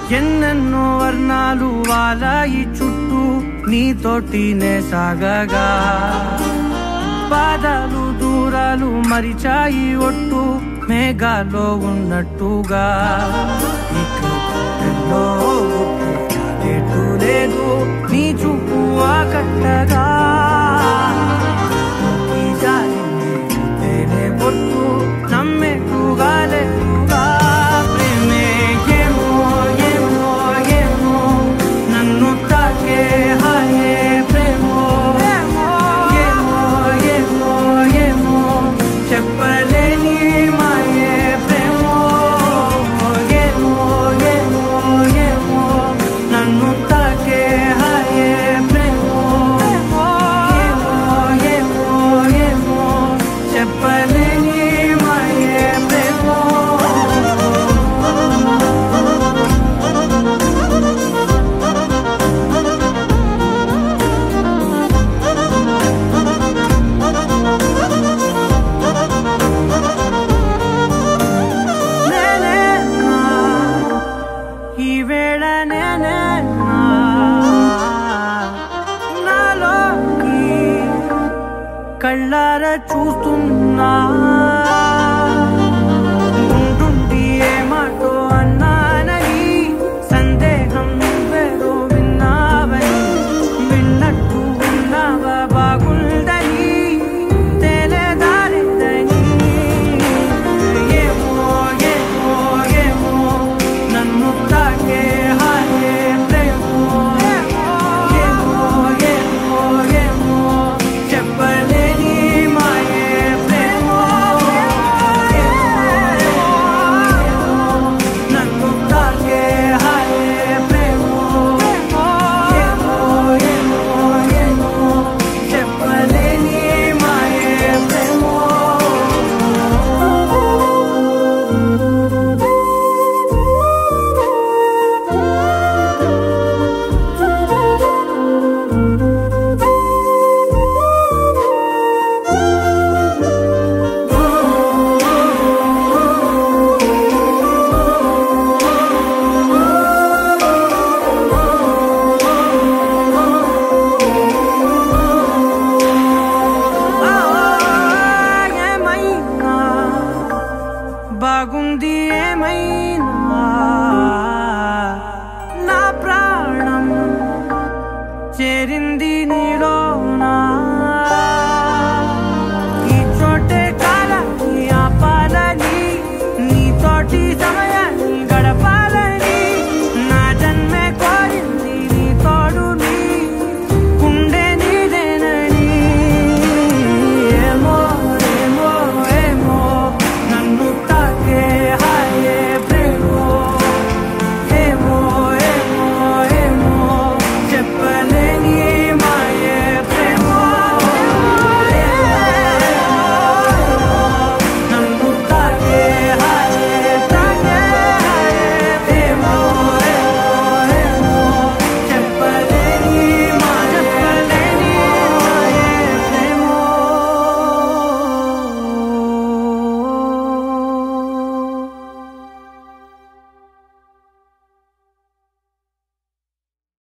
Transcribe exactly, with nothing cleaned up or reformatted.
ఎన్నెన్నో వర్ణాలు వాలాయి చుట్టూ నీతోటినే సాగగా పాదాలు దూరాలు మరిచాయి ఒట్టు మేఘాలో ఉన్నట్టుగా లేదు నీ చూపు ఆకట్టగా ఈ జాలినే పొట్టు నమ్మేట్టుగా లేదుగా ప్రేమే ఏమో ఏమో ఏమో నన్ను తాకే హాయే ప్రేమో ఏమో ఏమో ఏమో చెప్పలేని మాయే ప్రేమో ఏమో ఏమో ఏమో నన్ను తాకే హాయే ప్రేమో ఏమో ఏమో ఏమో చెప్పలేని మాయే ప్రేమో ఈ వేళ నేనే నాలోకి కళ్ళారా చూస్తున్నా